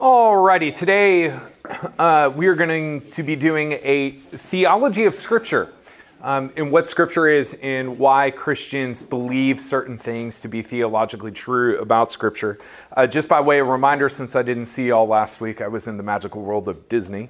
Alrighty, today we are going to be doing a theology of Scripture, and what Scripture is and why Christians believe certain things to be theologically true about Scripture. Just by way of reminder, since I didn't see y'all last week, I was in the magical world of Disney.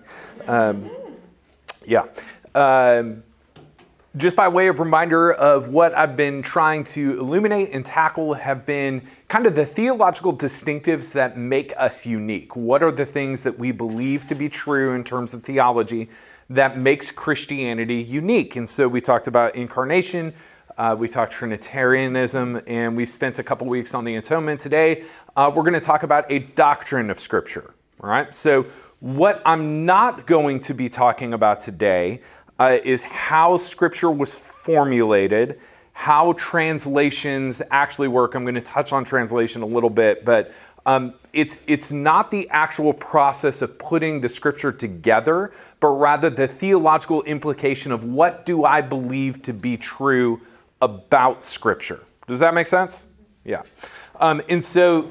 Just by way of reminder of what I've been trying to illuminate and tackle have been kind of the theological distinctives that make us unique. What are the things that we believe to be true in terms of theology that makes Christianity unique? And so we talked about incarnation, we talked Trinitarianism, and we spent a couple weeks on the atonement. Today, we're going to talk about a doctrine of Scripture. All right. So what I'm not going to be talking about today is how Scripture was formulated, how translations actually work. I'm going to touch on translation a little bit, but it's not the actual process of putting the Scripture together, but rather the theological implication of what do I believe to be true about Scripture. Does that make sense? Yeah. And so,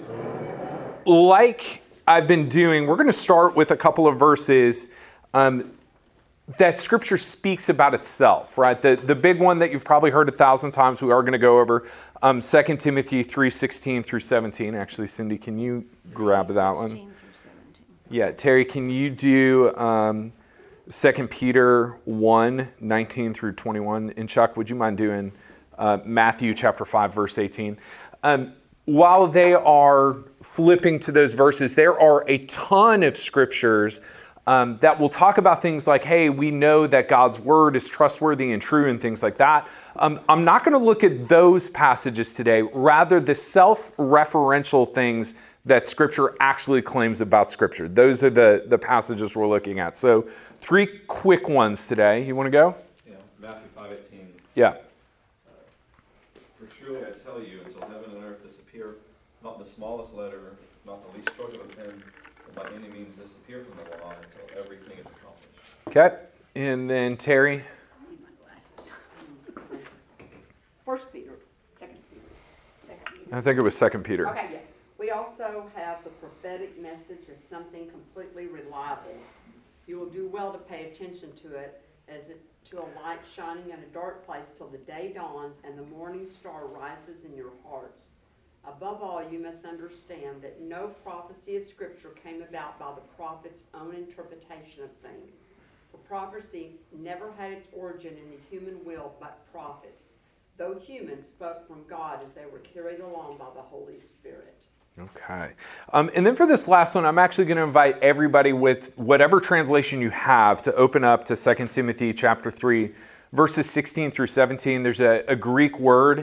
like I've been doing, we're going to start with a couple of verses that Scripture speaks about itself, right? The big one that you've probably heard 1,000 times, we are going to go over 2 Timothy 3:16 through 17. Actually, Cindy, can you grab that one? 16 through 17. Yeah, Terry, can you do 2 Peter 1:19 through 21? And Chuck, would you mind doing Matthew chapter 5, verse 18? While they are flipping to those verses, there are a ton of scriptures that will talk about things like, hey, we know that God's word is trustworthy and true and things like that. I'm not going to look at those passages today, rather the self-referential things that Scripture actually claims about Scripture. Those are the passages we're looking at. So 3 quick ones today. You want to go? Yeah, Matthew 5:18. Yeah. For truly I tell you, until heaven and earth disappear, not the smallest letter, not the least stroke of a pen, by any means disappear from the law until everything is accomplished. Okay. And then Terry. I need my glasses. 1 Peter, 2 Peter. 2 Peter. I think it was 2 Peter. Okay, yeah. We also have the prophetic message as something completely reliable. You will do well to pay attention to it as to a light shining in a dark place till the day dawns and the morning star rises in your hearts. Above all, you must understand that no prophecy of Scripture came about by the prophet's own interpretation of things. For prophecy never had its origin in the human will, but prophets, though human, spoke from God as they were carried along by the Holy Spirit. Okay. And then for this last one, I'm actually going to invite everybody with whatever translation you have to open up to 2 Timothy chapter 3, verses 16 through 17. There's a Greek word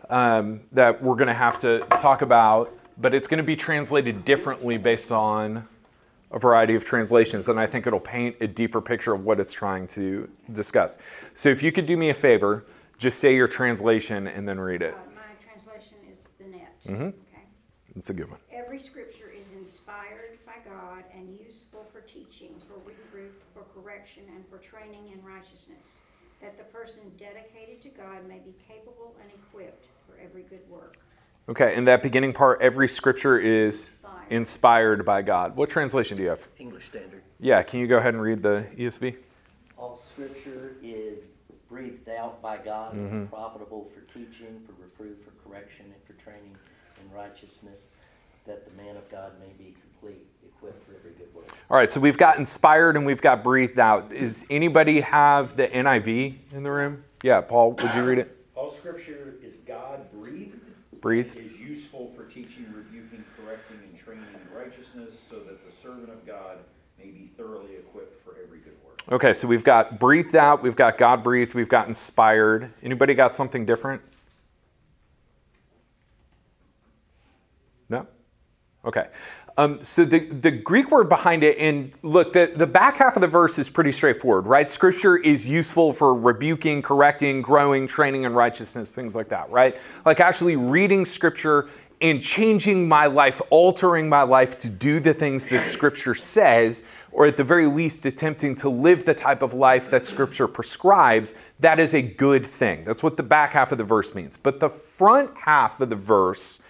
that we're going to have to talk about, but it's going to be translated differently based on a variety of translations, and I think it'll paint a deeper picture of what it's trying to discuss. So if you could do me a favor, just say your translation and then read it. My translation is the net. Mm-hmm. Okay. That's a good one. Every scripture is inspired by God and useful for teaching, for reproof, for correction, and for training in righteousness, that the person dedicated to God may be capable and equipped for every good work. Okay, and that beginning part, every scripture is inspired by God. What translation do you have? English Standard. Yeah, can you go ahead and read the ESV? All scripture is breathed out by God and profitable for teaching, for reproof, for correction, and for training in righteousness, that the man of God may be complete, equipped for every good work. All right, so we've got inspired and we've got breathed out. Does anybody have the NIV in the room? Yeah, Paul, would you read it? All scripture is God-breathed. Breathed. Is useful for teaching, rebuking, correcting, and training in righteousness, so that the servant of God may be thoroughly equipped for every good work. Okay, so we've got breathed out, we've got God-breathed, we've got inspired. Anybody got something different? No? Okay. So the Greek word behind it, and look, the back half of the verse is pretty straightforward, right? Scripture is useful for rebuking, correcting, growing, training in righteousness, things like that, right? Like actually reading Scripture and changing my life, altering my life to do the things that Scripture says, or at the very least attempting to live the type of life that Scripture prescribes, that is a good thing. That's what the back half of the verse means. But the front half of the verse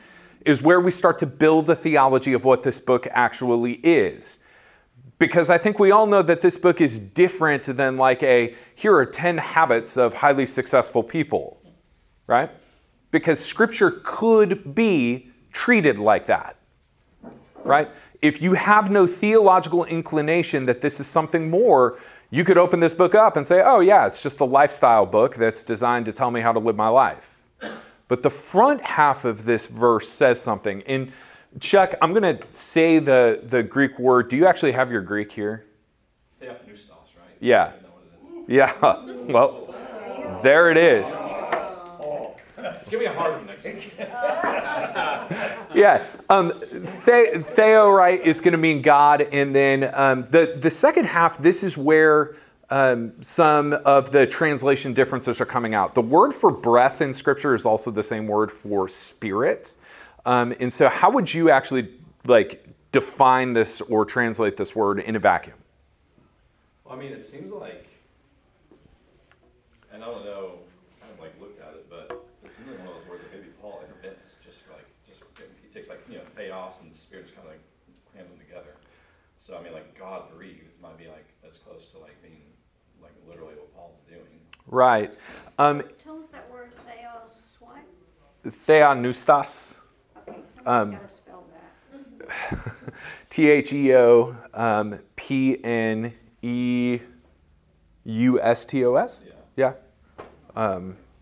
is where we start to build a theology of what this book actually is. Because I think we all know that this book is different than like here are 10 habits of highly successful people, right? Because Scripture could be treated like that, right? If you have no theological inclination that this is something more, you could open this book up and say, oh yeah, it's just a lifestyle book that's designed to tell me how to live my life. But the front half of this verse says something. And Chuck, I'm going to say the Greek word. Do you actually have your Greek here? Theopneustos, right? Yeah. I don't know what it is. Yeah. Well, there it is. Give me a hard one next week. Yeah. Theo, right, is going to mean God. And then the second half, this is where some of the translation differences are coming out. The word for breath in Scripture is also the same word for spirit. And so how would you actually define this or translate this word in a vacuum? Well, I mean, it seems like, and I don't know, I haven't looked at it, but it seems like one of those words that maybe Paul invents, he takes theos and the spirit just kind of cram them together. So I mean, God breathed might be as close to being literally what Paul's doing. Right. Tell us that word, theos, what? Theopneustos. Okay, somebody's got to spell that. Theopneustos. Yeah. Yeah.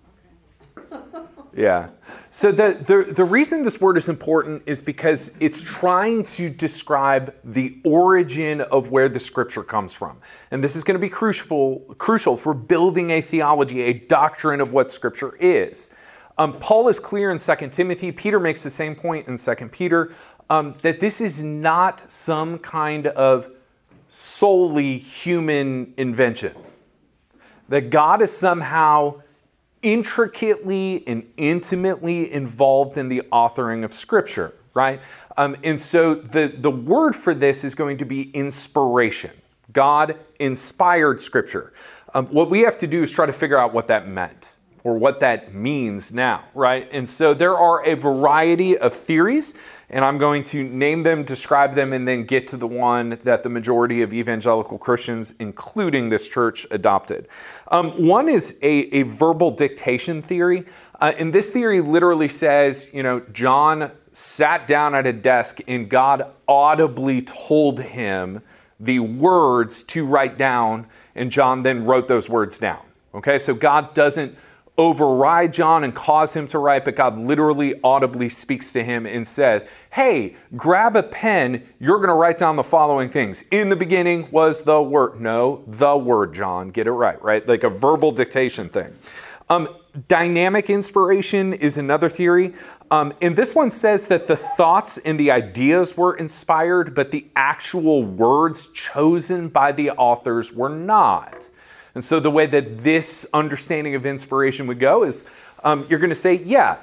Yeah. So the reason this word is important is because it's trying to describe the origin of where the Scripture comes from. And this is going to be crucial for building a theology, a doctrine of what Scripture is. Paul is clear in 2 Timothy. Peter makes the same point in 2 Peter, that this is not some kind of solely human invention. That God is somehow intricately and intimately involved in the authoring of Scripture, right? And so the word for this is going to be inspiration. God inspired Scripture. What we have to do is try to figure out what that meant or what that means now, right? And so there are a variety of theories, and I'm going to name them, describe them, and then get to the one that the majority of evangelical Christians, including this church, adopted. One is a verbal dictation theory. And this theory literally says, John sat down at a desk and God audibly told him the words to write down, and John then wrote those words down. Okay, so God doesn't override John and cause him to write, but God literally audibly speaks to him and says, hey, grab a pen, you're going to write down the following things. In the beginning was the Word. No, the Word, John. Get it right? Like a verbal dictation thing. Dynamic inspiration is another theory. And this one says that the thoughts and the ideas were inspired, but the actual words chosen by the authors were not. And so the way that this understanding of inspiration would go is you're going to say,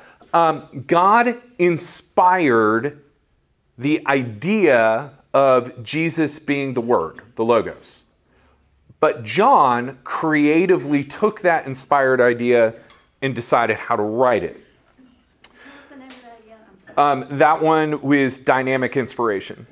God inspired the idea of Jesus being the Word, the Logos. But John creatively took that inspired idea and decided how to write it. What's the name of that again? I'm sorry. That one was dynamic inspiration.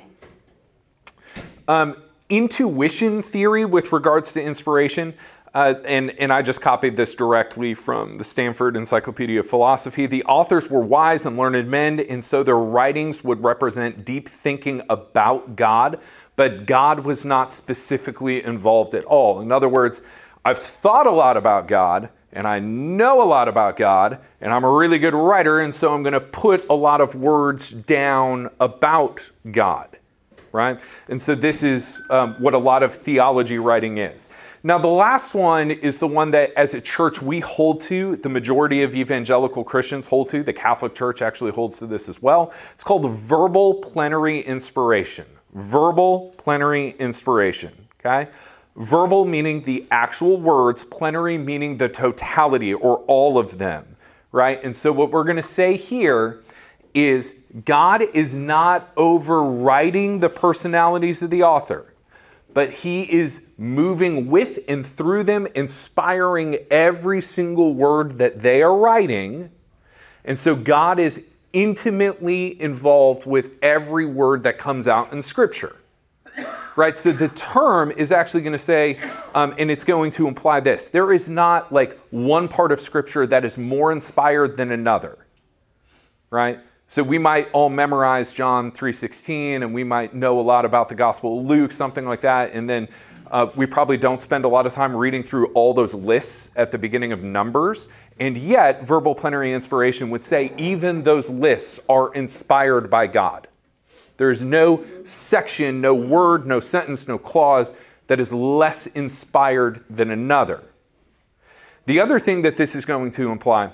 Intuition theory with regards to inspiration, and I just copied this directly from the Stanford Encyclopedia of Philosophy. The authors were wise and learned men, and so their writings would represent deep thinking about God, but God was not specifically involved at all. In other words, I've thought a lot about God, and I know a lot about God, and I'm a really good writer, and so I'm going to put a lot of words down about God. Right? And so this is what a lot of theology writing is. Now, the last one is the one that as a church we hold to, the majority of evangelical Christians hold to. The Catholic Church actually holds to this as well. It's called verbal plenary inspiration. Verbal plenary inspiration. Okay? Verbal meaning the actual words, plenary meaning the totality or all of them. Right? And so what we're going to say here is God is not overriding the personalities of the author, but he is moving with and through them, inspiring every single word that they are writing. And so God is intimately involved with every word that comes out in Scripture. Right? So the term is actually going to say, and it's going to imply this, there is not like one part of Scripture that is more inspired than another. Right? So we might all memorize John 3:16, and we might know a lot about the Gospel of Luke, something like that, and then we probably don't spend a lot of time reading through all those lists at the beginning of Numbers, and yet verbal plenary inspiration would say even those lists are inspired by God. There's no section, no word, no sentence, no clause that is less inspired than another. The other thing that this is going to imply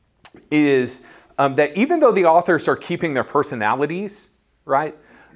is that even though the authors are keeping their personalities, right,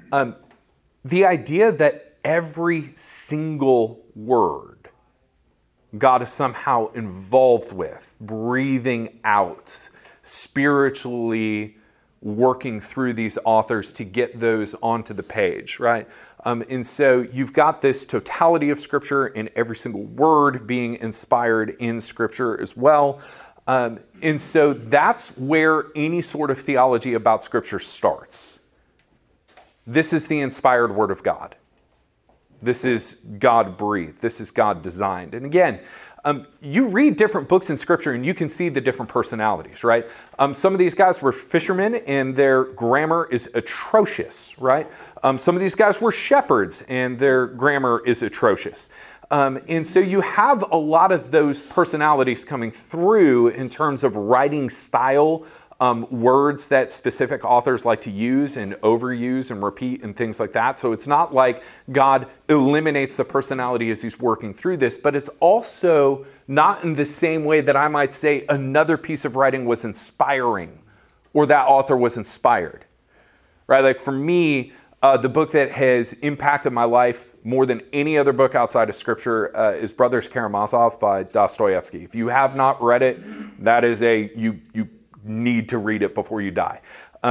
the idea that every single word God is somehow involved with, breathing out, spiritually working through these authors to get those onto the page, right? And so you've got this totality of Scripture and every single word being inspired in Scripture as well. And so that's where any sort of theology about Scripture starts. This is the inspired Word of God. This is God-breathed. This is God-designed. And again, you read different books in Scripture and you can see the different personalities, right? Some of these guys were fishermen and their grammar is atrocious, right? Some of these guys were shepherds and their grammar is atrocious. And so you have a lot of those personalities coming through in terms of writing style, words that specific authors like to use and overuse and repeat and things like that. So it's not like God eliminates the personality as he's working through this, but it's also not in the same way that I might say another piece of writing was inspiring or that author was inspired, right? Like for me, the book that has impacted my life more than any other book outside of Scripture is Brothers Karamazov by Dostoevsky. If you have not read it, that is you need to read it before you die.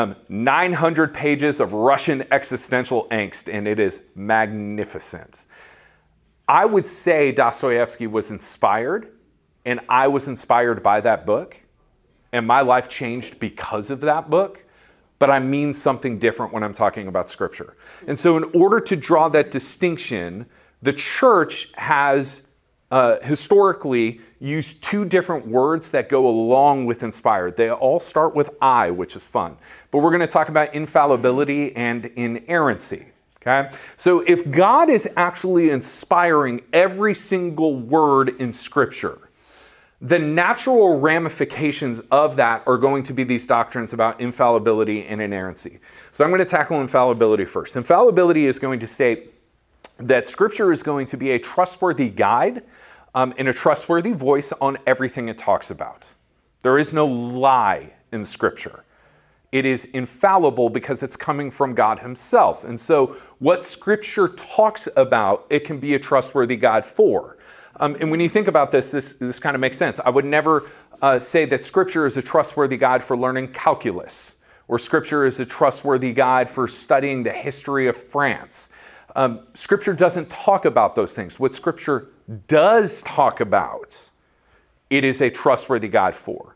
900 pages of Russian existential angst, and it is magnificent. I would say Dostoevsky was inspired, and I was inspired by that book, and my life changed because of that book, but I mean something different when I'm talking about Scripture. And so in order to draw that distinction, the church has historically used two different words that go along with inspired. They all start with I, which is fun. But we're going to talk about infallibility and inerrancy. Okay? So if God is actually inspiring every single word in Scripture, the natural ramifications of that are going to be these doctrines about infallibility and inerrancy. So I'm going to tackle infallibility first. Infallibility is going to state that Scripture is going to be a trustworthy guide and a trustworthy voice on everything it talks about. There is no lie in Scripture. It is infallible because it's coming from God himself. And so what Scripture talks about, it can be a trustworthy guide for. And when you think about this kind of makes sense. I would never say that Scripture is a trustworthy guide for learning calculus, or Scripture is a trustworthy guide for studying the history of France. Scripture doesn't talk about those things. What Scripture does talk about, it is a trustworthy guide for.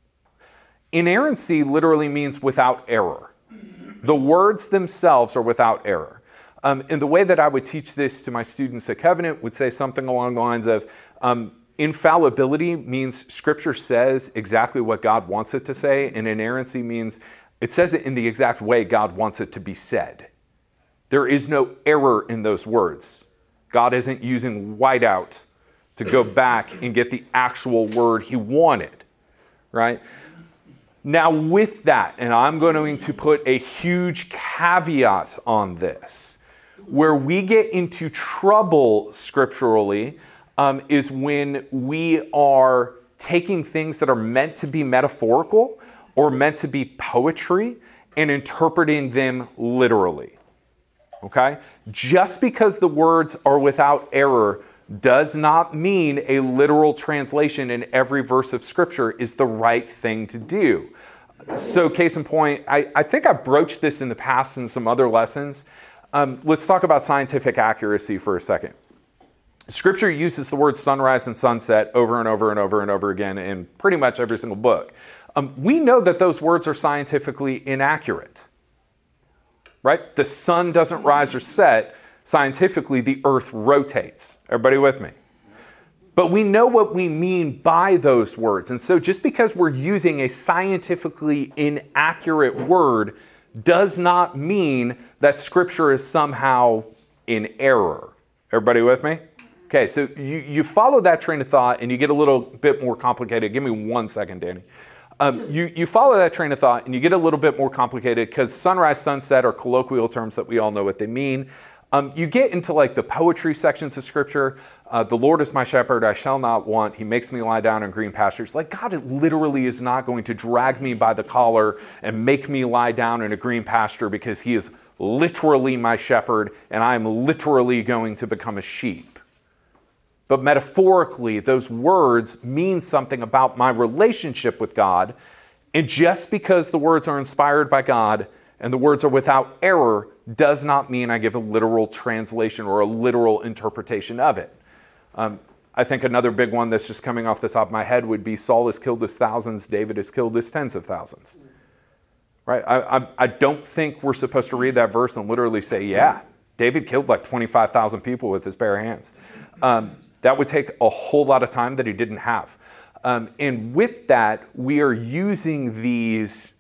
Inerrancy literally means without error. The words themselves are without error. And the way that I would teach this to my students at Covenant would say something along the lines of infallibility means Scripture says exactly what God wants it to say, and inerrancy means it says it in the exact way God wants it to be said. There is no error in those words. God isn't using whiteout to go back and get the actual word he wanted, right? Now with that, and I'm going to put a huge caveat on this, where we get into trouble scripturally is when we are taking things that are meant to be metaphorical or meant to be poetry and interpreting them literally. Okay? Just because the words are without error does not mean a literal translation in every verse of Scripture is the right thing to do. So case in point, I think I broached this in the past in some other lessons. Let's talk about scientific accuracy for a second. Scripture uses the words sunrise and sunset over and over and over and over again in pretty much every single book. We know that those words are scientifically inaccurate, right? The sun doesn't rise or set. Scientifically, the earth rotates. Everybody with me? But we know what we mean by those words. And so just because we're using a scientifically inaccurate word does not mean that Scripture is somehow in error. Everybody with me? Okay, so you follow that train of thought and you get a little bit more complicated. Give me 1 second, Danny. You follow that train of thought and you get a little bit more complicated because sunrise, sunset are colloquial terms that we all know what they mean. You get into like the poetry sections of Scripture. The Lord is my shepherd, I shall not want. He makes me lie down in green pastures. Like God literally is not going to drag me by the collar and make me lie down in a green pasture because he is literally my shepherd and I'm literally going to become a sheep. But metaphorically, those words mean something about my relationship with God. And just because the words are inspired by God and the words are without error does not mean I give a literal translation or a literal interpretation of it. I think another big one that's just coming off the top of my head would be Saul has killed his thousands, David has killed his tens of thousands. Right? I don't think we're supposed to read that verse and literally say, yeah, David killed like 25,000 people with his bare hands. That would take a whole lot of time that he didn't have. And with that, we are using these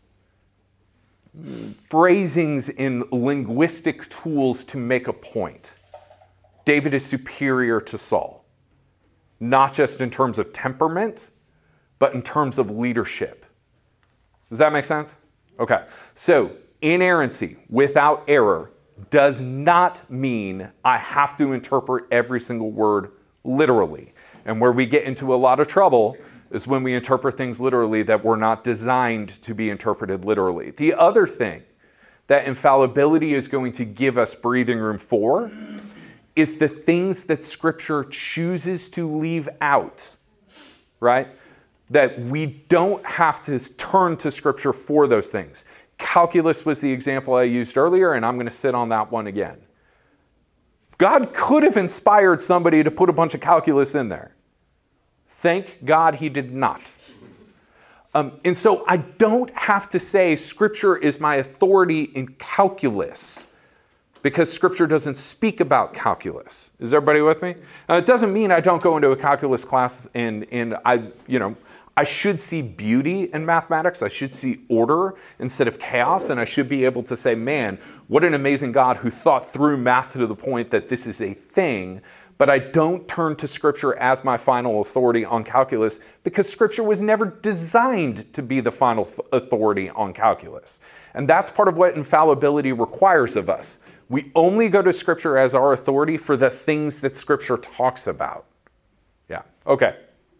phrasings in linguistic tools to make a point. David is superior to Saul, not just in terms of temperament, but in terms of leadership. Does that make sense? Okay. So, inerrancy, without error, does not mean I have to interpret every single word literally. And where we get into a lot of trouble is when we interpret things literally that were not designed to be interpreted literally. The other thing that infallibility is going to give us breathing room for is the things that Scripture chooses to leave out, right? That we don't have to turn to Scripture for those things. Calculus was the example I used earlier, and I'm going to sit on that one again. God could have inspired somebody to put a bunch of calculus in there. Thank God he did not. And so I don't have to say Scripture is my authority in calculus because Scripture doesn't speak about calculus. Is everybody with me? It doesn't mean I don't go into a calculus class and I should see beauty in mathematics. I should see order instead of chaos. And I should be able to say, man, what an amazing God who thought through math to the point that this is a thing. But I don't turn to Scripture as my final authority on calculus because Scripture was never designed to be the final authority on calculus. And that's part of what infallibility requires of us. We only go to Scripture as our authority for the things that Scripture talks about. Yeah, okay.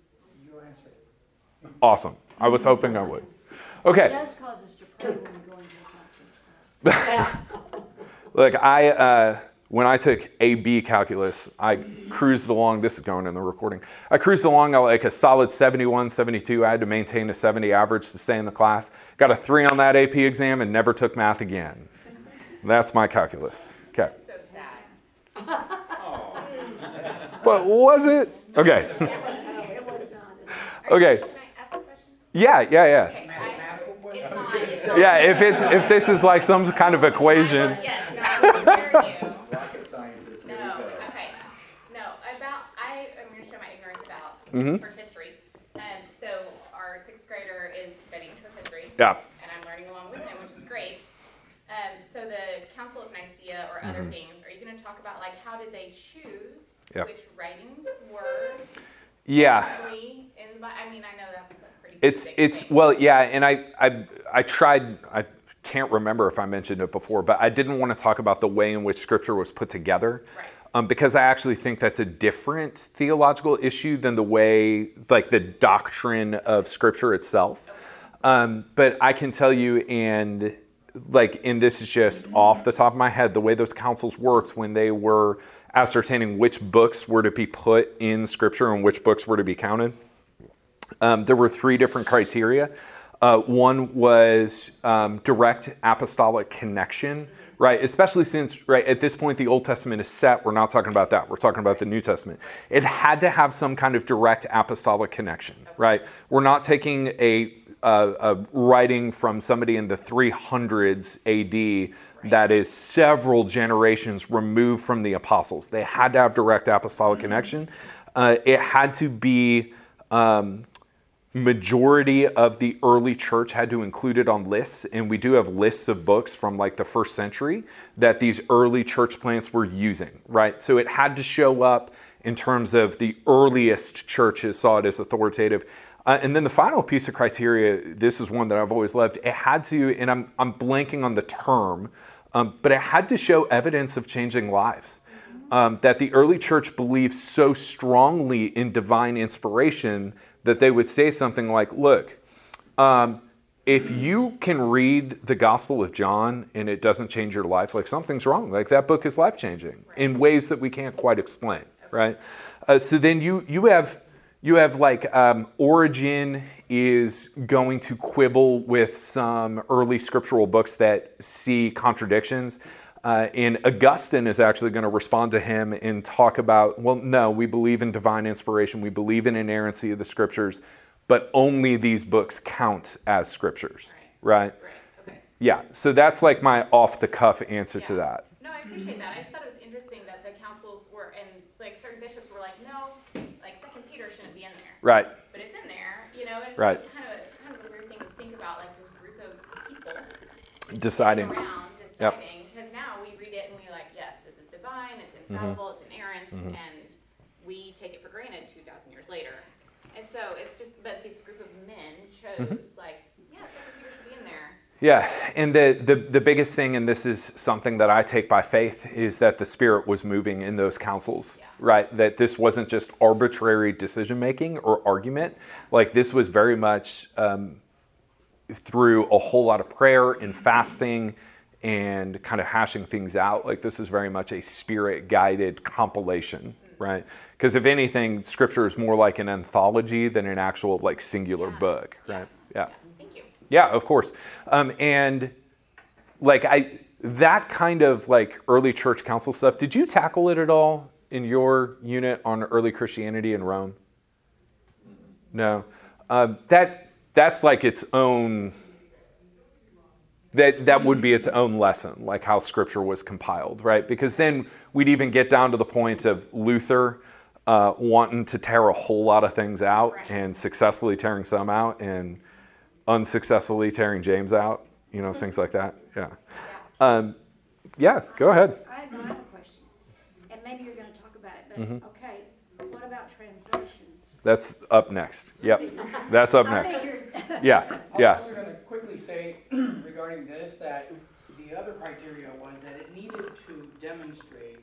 Awesome. I was hoping I would. Okay. It does cause us to pray when we go into a calculus class. Look, when I took AB calculus, I cruised along. This is going in the recording. I cruised along like a solid 71, 72. I had to maintain a 70 average to stay in the class. Got a 3 on that AP exam and never took math again. That's my calculus. Okay. So sad. But was it? Okay. It was not. Okay. Can I ask a question? Yeah. Okay, it's fine. Yeah, if this is like some kind of equation. Yes, no, I will spare you. Rocket scientist, here we No, go. okay. No, I am going to show my ignorance about church history. So our 6th grader is studying church history. Yeah. And I'm learning along with him, which is great. So the Council of Nicaea or other things, are you going to talk about like how did they choose which writings were really in the I mean, I know that's a pretty big thing. Well, yeah, and I tried. I can't remember if I mentioned it before, but I didn't want to talk about the way in which Scripture was put together, because I actually think that's a different theological issue than the way, like the doctrine of Scripture itself. But I can tell you, and this is just off the top of my head, the way those councils worked when they were ascertaining which books were to be put in Scripture and which books were to be counted. There were 3 different criteria. One was direct apostolic connection, right? Especially since, right, at this point the Old Testament is set. We're not talking about that. We're talking about the New Testament. It had to have some kind of direct apostolic connection, right? We're not taking a a writing from somebody in the 300s AD that is several generations removed from the apostles. They had to have direct apostolic connection. It had to be majority of the early church had to include it on lists, and we do have lists of books from like the first century that these early church plants were using, right? So it had to show up in terms of the earliest churches saw it as authoritative. And then the final piece of criteria, this is one that I've always loved, it had to, and I'm blanking on the term, but it had to show evidence of changing lives. That the early church believed so strongly in divine inspiration that they would say something like, look, if you can read the Gospel of John and it doesn't change your life, like something's wrong. Like that book is life-changing in ways that we can't quite explain, right? So then you have like Origen is going to quibble with some early scriptural books that see contradictions. And Augustine is actually going to respond to him and talk about, well, no, we believe in divine inspiration. We believe in inerrancy of the scriptures, but only these books count as scriptures, right? Okay. Yeah, so that's like my off-the-cuff answer to that. No, I appreciate that. I just thought it was interesting that the councils were, and like certain bishops were like, no, like 2 Peter shouldn't be in there. Right. But it's in there, you know, and Right. it's kind of a weird thing to think about, like this group of people Deciding. around Yep. because now we read it and we're like, yes, this is divine, it's infallible, it's inerrant, and we take it for granted 2,000 years later. And so it's just, but this group of men chose like, yeah, 2 Peter should be in there. Yeah, and the biggest thing, and this is something that I take by faith, is that the Spirit was moving in those councils, right? That this wasn't just arbitrary decision-making or argument. Like this was very much through a whole lot of prayer and fasting and kind of hashing things out. Like this is very much a Spirit-guided compilation, right? Because if anything, Scripture is more like an anthology than an actual like singular book, right? Yeah. Thank you. Yeah, of course. And like that kind of like early church council stuff, did you tackle it at all in your unit on early Christianity in Rome? No. That's like its own, that would be its own lesson, like how Scripture was compiled, right? Because then we'd even get down to the point of Luther wanting to tear a whole lot of things out and successfully tearing some out and unsuccessfully tearing James out, you know, things like that. Yeah. Yeah, go ahead. I have a question, and maybe you're going to talk about it, but okay, what about translations? That's up next. Yep. That's up I next. figured. Yeah. I was Yeah. also going to quickly say regarding this that the other criteria was that it needed to demonstrate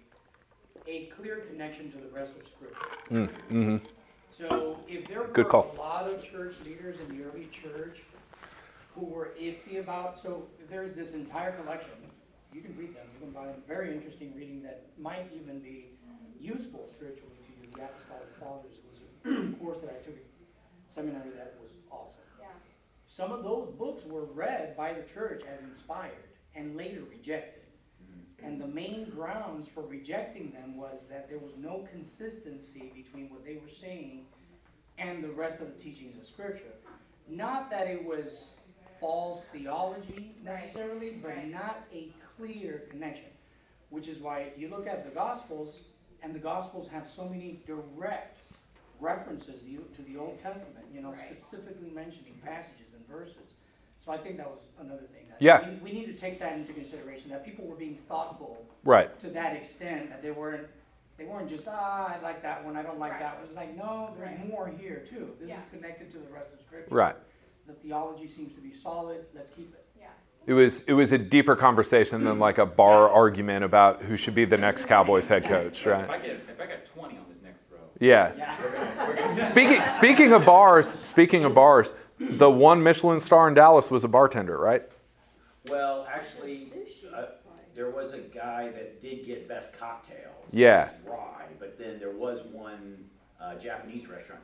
a clear connection to the rest of Scripture. Mm-hmm. So if there were Good call. a lot of church leaders in the early church who were iffy about, so there's this entire collection, you can read them, you can buy them, very interesting reading that might even be useful spiritually to you. The Apostolic Fathers was a course that I took at seminary that was awesome. Yeah. Some of those books were read by the church as inspired and later rejected. And the main grounds for rejecting them was that there was no consistency between what they were saying and the rest of the teachings of Scripture. Not that it was false theology necessarily, but not a clear connection. Which is why you look at the Gospels, and the Gospels have so many direct references to the Old Testament, you know, specifically mentioning passages and verses. So I think that was another thing. That we need to take that into consideration, that people were being thoughtful to that extent, that they weren't just, I like that one, I don't like that one. It's like, no, there's more here too. This is connected to the rest of Scripture. Right. The theology seems to be solid, let's keep it. Yeah. It was a deeper conversation than like a bar argument about who should be the next Cowboys head coach, right? If I got 20 on this next throw. Yeah. We're gonna Speaking of bars, the one Michelin star in Dallas was a bartender, right? Well, actually, there was a guy that did get best cocktails. Yeah. That's rye, but then there was one Japanese restaurant,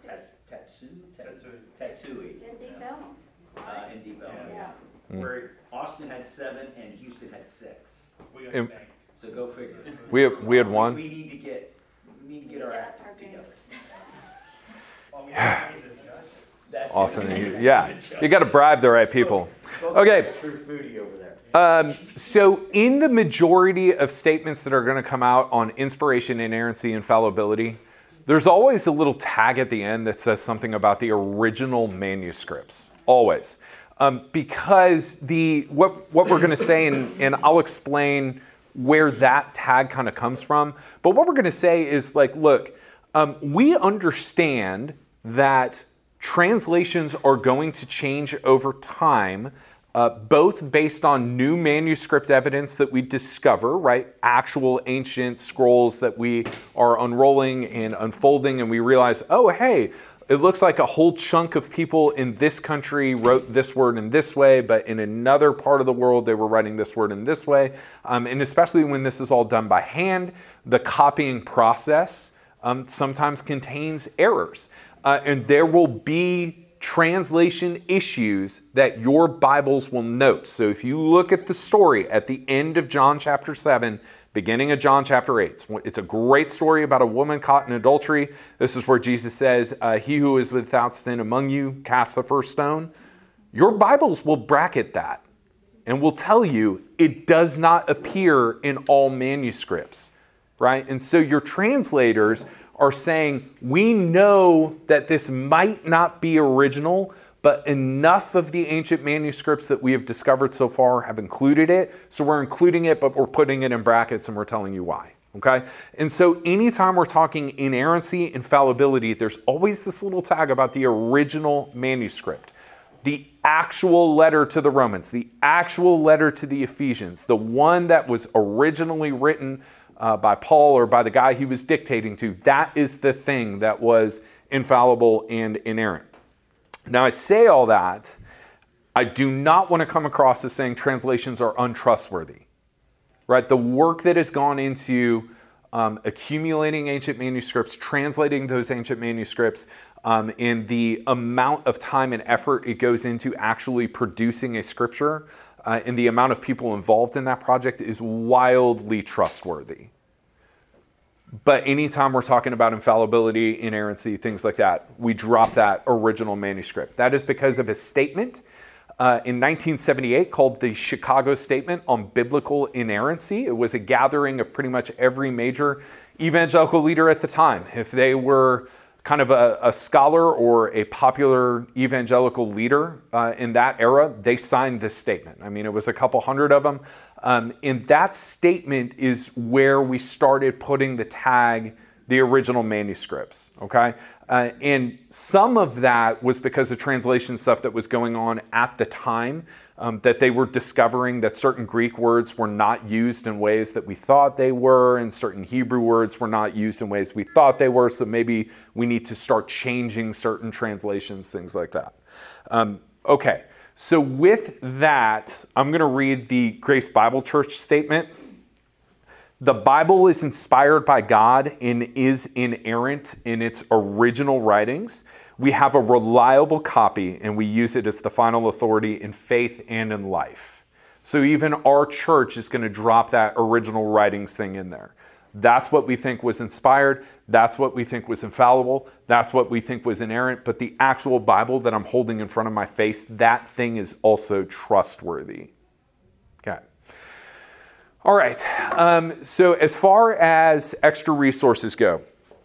Tatsui. In Deep Ellum. In Deep Ellum, Yeah. where Austin had 7 and Houston had 6. And So go figure. we had one. We need to get our act together. Austin. Yeah, you got to bribe the right people. Okay. True foodie over there. So in the majority of statements that are going to come out on inspiration, inerrancy, infallibility, there's always a little tag at the end that says something about the original manuscripts. Always. Because what we're going to say, and I'll explain where that tag kind of comes from, but what we're going to say is like, look, we understand that translations are going to change over time, both based on new manuscript evidence that we discover, right? Actual ancient scrolls that we are unrolling and unfolding, and we realize, oh, hey, it looks like a whole chunk of people in this country wrote this word in this way, but in another part of the world, they were writing this word in this way. And especially when this is all done by hand, the copying process sometimes contains errors. And there will be translation issues that your Bibles will note. So if you look at the story at the end of John chapter 7, beginning of John chapter 8. It's a great story about a woman caught in adultery. This is where Jesus says, he who is without sin among you, cast the first stone. Your Bibles will bracket that and will tell you it does not appear in all manuscripts, right? And so your translators are saying, we know that this might not be original, but enough of the ancient manuscripts that we have discovered so far have included it. So we're including it, but we're putting it in brackets and we're telling you why. Okay? And so anytime we're talking inerrancy, infallibility, there's always this little tag about the original manuscript. The actual letter to the Romans, the actual letter to the Ephesians, the one that was originally written by Paul or by the guy he was dictating to, that is the thing that was infallible and inerrant. Now, I say all that, I do not want to come across as saying translations are untrustworthy, right? The work that has gone into accumulating ancient manuscripts, translating those ancient manuscripts, and the amount of time and effort it goes into actually producing a scripture, and the amount of people involved in that project is wildly trustworthy. But anytime we're talking about infallibility, inerrancy, things like that, we drop that original manuscript. That is because of a statement in 1978 called the Chicago Statement on Biblical Inerrancy. It was a gathering of pretty much every major evangelical leader at the time. If they were kind of a scholar or a popular evangelical leader in that era, they signed this statement. I mean, it was a couple hundred of them. And that statement is where we started putting the tag, the original manuscripts, okay? And some of that was because of translation stuff that was going on at the time, that they were discovering that certain Greek words were not used in ways that we thought they were, and certain Hebrew words were not used in ways we thought they were, so maybe we need to start changing certain translations, things like that. Okay. So with that, I'm going to read the Grace Bible Church statement. The Bible is inspired by God and is inerrant in its original writings. We have a reliable copy and we use it as the final authority in faith and in life. So even our church is going to drop that original writings thing in there. That's what we think was inspired. That's what we think was infallible. That's what we think was inerrant. But the actual Bible that I'm holding in front of my face, that thing is also trustworthy. Okay. All right. So as far as extra resources go,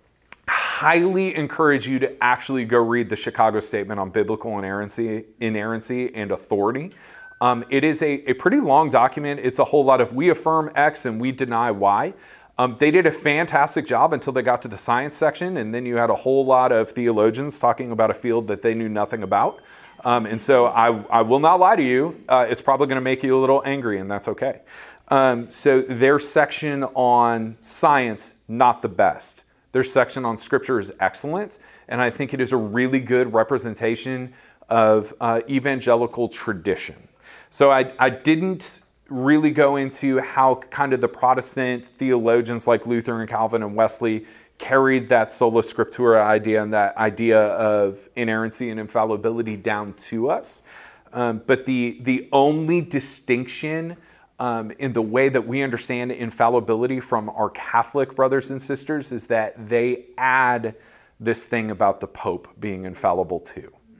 highly encourage you to actually go read the Chicago Statement on Biblical Inerrancy and Authority. It is a pretty long document. It's a whole lot of we affirm X and we deny Y. They did a fantastic job until they got to the science section, and then you had a whole lot of theologians talking about a field that they knew nothing about. And so I will not lie to you, it's probably going to make you a little angry, and that's okay. So their section on science, not the best. Their section on scripture is excellent, and I think it is a really good representation of evangelical tradition. So I didn't really go into how kind of the Protestant theologians like Luther and Calvin and Wesley carried that sola scriptura idea and that idea of inerrancy and infallibility down to us. But the only distinction in the way that we understand infallibility from our Catholic brothers and sisters is that they add this thing about the Pope being infallible too.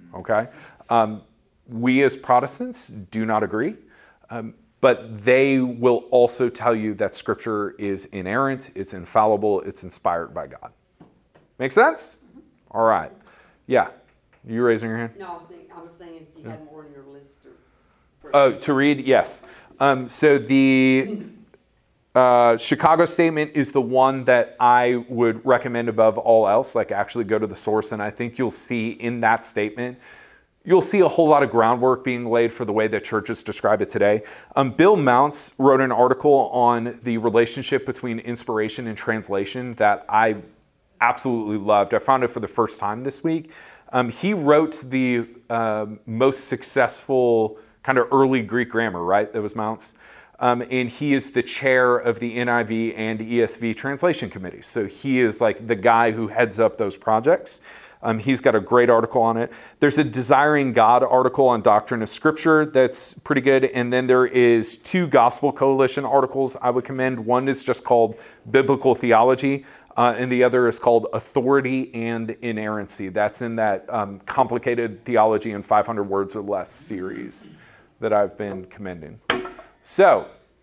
okay? We as Protestants do not agree, but they will also tell you that Scripture is inerrant, it's infallible, it's inspired by God. Make sense? All right. Yeah. You raising your hand? No, I was saying if you had more on your list. Or to read? Yes. So the Chicago Statement is the one that I would recommend above all else. Like, actually go to the source, and I think you'll see in that statement, you'll see a whole lot of groundwork being laid for the way that churches describe it today. Bill Mounce wrote an article on the relationship between inspiration and translation that I absolutely loved. I found it for the first time this week. He wrote the most successful kind of early Greek grammar, right? That was Mounce. And he is the chair of the NIV and ESV translation committees. So he is like the guy who heads up those projects. He's got a great article on it. There's a Desiring God article on Doctrine of Scripture that's pretty good. And then there is 2 Gospel Coalition articles I would commend. One is just called Biblical Theology, and the other is called Authority and Inerrancy. That's in that Complicated Theology in 500 Words or Less series that I've been commending. So,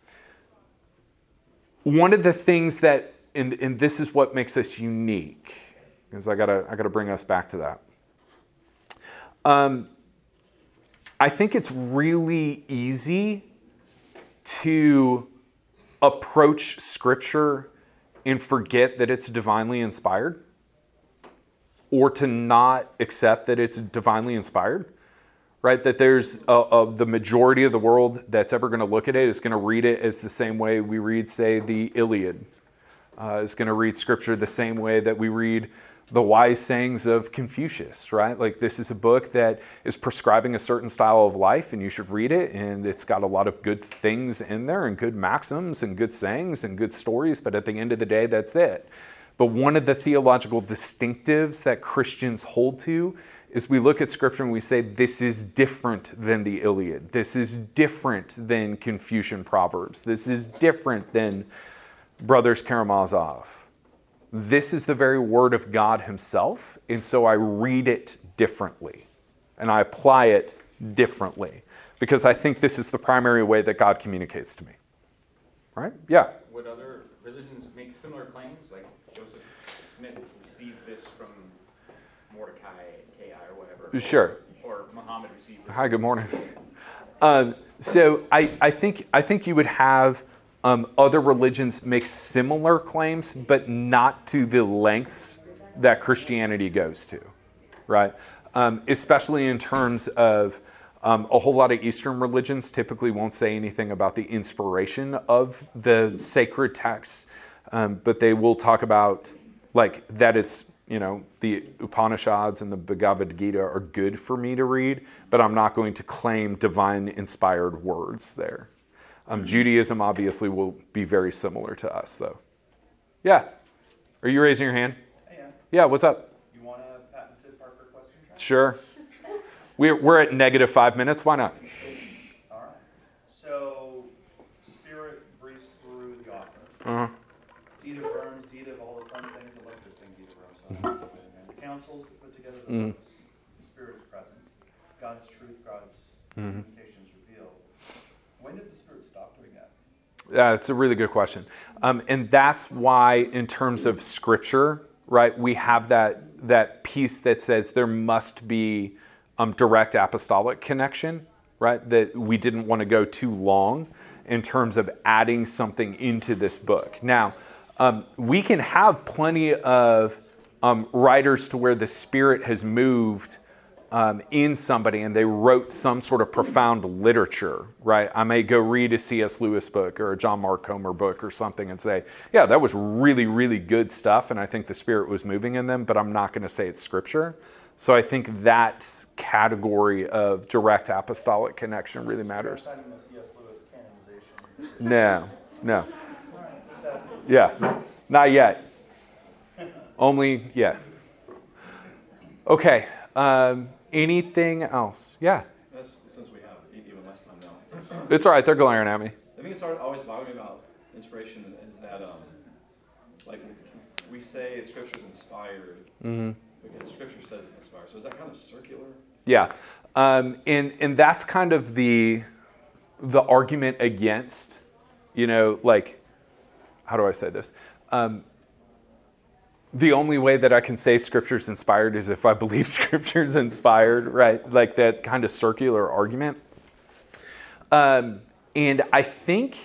one of the things that, and this is what makes us unique, because I gotta bring us back to that. I think it's really easy to approach Scripture and forget that it's divinely inspired, or to not accept that it's divinely inspired, right? That there's the majority of the world that's ever going to look at it is going to read it as the same way we read, say, the Iliad. Is going to read Scripture the same way that we read the wise sayings of Confucius, right? Like, this is a book that is prescribing a certain style of life, and you should read it, and it's got a lot of good things in there, and good maxims, and good sayings, and good stories, but at the end of the day, that's it. But one of the theological distinctives that Christians hold to is we look at Scripture and we say, this is different than the Iliad. This is different than Confucian Proverbs. This is different than Brothers Karamazov. This is the very Word of God Himself, and so I read it differently, and I apply it differently, because I think this is the primary way that God communicates to me. Right? Yeah? Would other religions make similar claims? Like Joseph Smith received this from Mordecai, K.I., or whatever. Sure. Or Muhammad received it. Hi, good morning. So I think you would have other religions make similar claims, but not to the lengths that Christianity goes to, right? Especially in terms of a whole lot of Eastern religions typically won't say anything about the inspiration of the sacred texts, but they will talk about like that it's, you know, the Upanishads and the Bhagavad Gita are good for me to read, but I'm not going to claim divine inspired words there. Judaism obviously will be very similar to us, though. Yeah. Are you raising your hand? Yeah, what's up? You want a patented Parker question track? Sure. We're at -5 minutes. Why not? All right. So, Spirit breathes through the author. Uh-huh. Deed of Worms, deed of all the fun things. I like to sing Deed of Worms. And the councils that put together the books. The Spirit is present. God's truth, God's communications revealed. When did the Spirit stop doing that? Yeah, it's a really good question. And that's why, in terms of Scripture, right, we have that piece that says there must be direct apostolic connection, right? That we didn't want to go too long in terms of adding something into this book. Now, we can have plenty of writers to where the Spirit has moved in somebody and they wrote some sort of profound literature, right? I may go read a C.S. Lewis book or a John Mark Comer book or something and say, yeah, that was really, really good stuff, and I think the Spirit was moving in them, but I'm not going to say it's Scripture. So I think that category of direct apostolic connection really matters. No. Yeah, not yet. Only, yeah. Okay. Anything else? Yeah. Since we have even less time now. It's all right. They're glaring at me. I think it's always bothered me about inspiration is that, like, we say Scripture's inspired, because Scripture says it's inspired. So is that kind of circular? Yeah. And that's kind of the argument against, like, how do I say this? The only way that I can say Scripture's inspired is if I believe Scripture's inspired, right? Like that kind of circular argument. And I think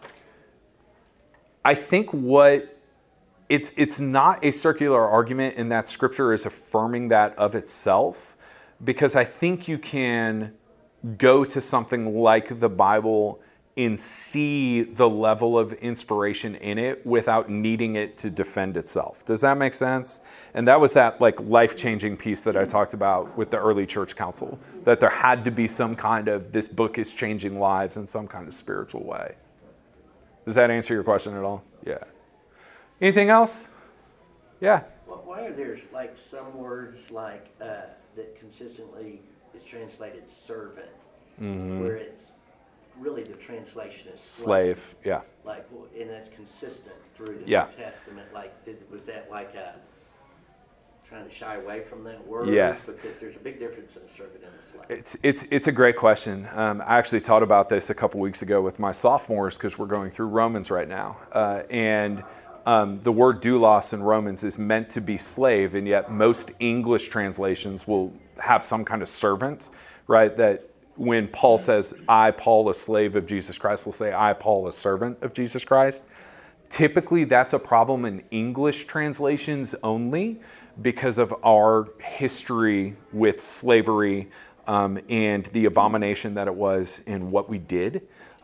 what it's not a circular argument in that Scripture is affirming that of itself, because I think you can go to something like the Bible and see the level of inspiration in it without needing it to defend itself. Does that make sense? And that was that like life-changing piece that I talked about with the early church council, that there had to be some kind of, this book is changing lives in some kind of spiritual way. Does that answer your question at all? Yeah. Anything else? Yeah. Well, why are there like some words like that consistently is translated servant, where it's really the translation is slave? Yeah. Like, and that's consistent through the Yeah. New Testament. Like, was that like trying to shy away from that word? Yes. Because there's a big difference in a servant and a slave. It's a great question. I actually taught about this a couple weeks ago with my sophomores because we're going through Romans right now. And the word doulos in Romans is meant to be slave, and yet most English translations will have some kind of servant, right? That when Paul says, I, Paul, a slave of Jesus Christ, will say, I, Paul, a servant of Jesus Christ. Typically, that's a problem in English translations only because of our history with slavery and the abomination that it was in what we did.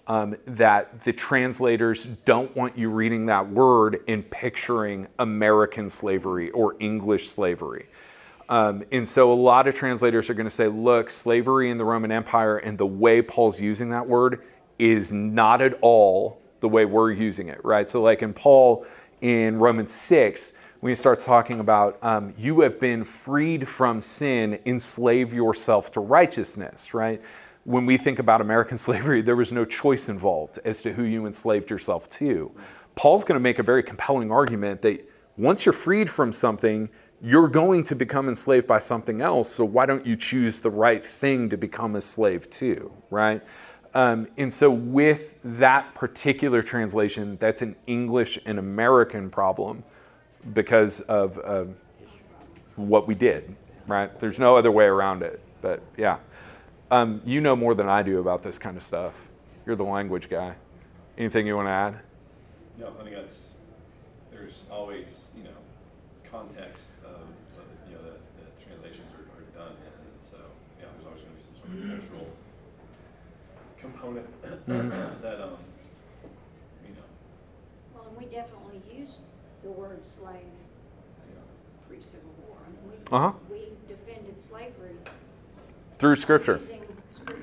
That the translators don't want you reading that word and picturing American slavery or English slavery. And so a lot of translators are going to say, look, slavery in the Roman Empire and the way Paul's using that word is not at all the way we're using it, right? So like in Paul in Romans 6, when he starts talking about you have been freed from sin, enslave yourself to righteousness, right? When we think about American slavery, there was no choice involved as to who you enslaved yourself to. Paul's going to make a very compelling argument that once you're freed from something, you're going to become enslaved by something else, so why don't you choose the right thing to become a slave to, right? And so with that particular translation, that's an English and American problem because of what we did, right? There's no other way around it, but yeah. You know more than I do about this kind of stuff. You're the language guy. Anything you want to add? No, I think there's always, context of, the translations are done in, and so, yeah, there's always going to be some sort of cultural component that, Well, and we definitely use the word slave pre-Civil War. I mean, we defended slavery through Scripture. using Scripture.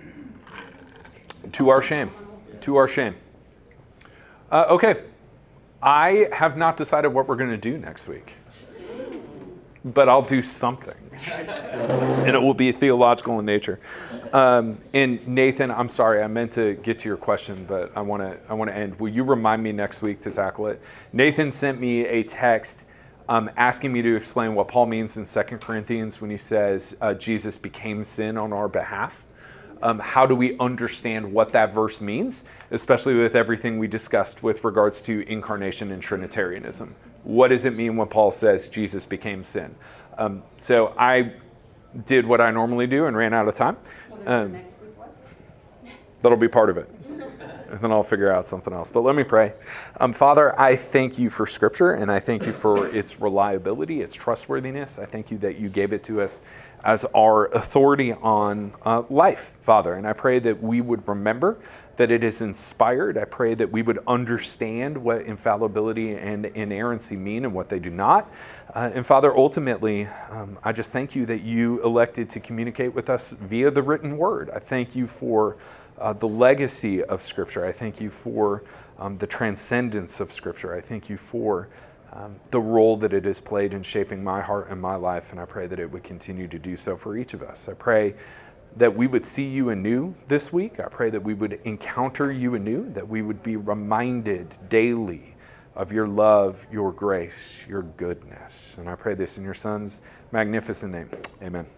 To our shame. To our shame. Okay. I have not decided what we're going to do next week. But I'll do something. And it will be theological in nature. And Nathan, I'm sorry, I meant to get to your question, but I want to end. Will you remind me next week to tackle it? Nathan sent me a text asking me to explain what Paul means in 2 Corinthians when he says Jesus became sin on our behalf. How do we understand what that verse means, especially with everything we discussed with regards to incarnation and Trinitarianism? What does it mean when Paul says Jesus became sin? So I did what I normally do and ran out of time. That'll be part of it. And then I'll figure out something else. But let me pray. Father, I thank you for Scripture, and I thank you for its reliability, its trustworthiness. I thank you that you gave it to us as our authority on life, Father. And I pray that we would remember that it is inspired. I pray that we would understand what infallibility and inerrancy mean and what they do not. And Father, ultimately, I just thank you that you elected to communicate with us via the written word. I thank you for the legacy of Scripture. I thank you for the transcendence of Scripture. I thank you for the role that it has played in shaping my heart and my life, and I pray that it would continue to do so for each of us. I pray that we would see you anew this week. I pray that we would encounter you anew, that we would be reminded daily of your love, your grace, your goodness. And I pray this in your Son's magnificent name. Amen.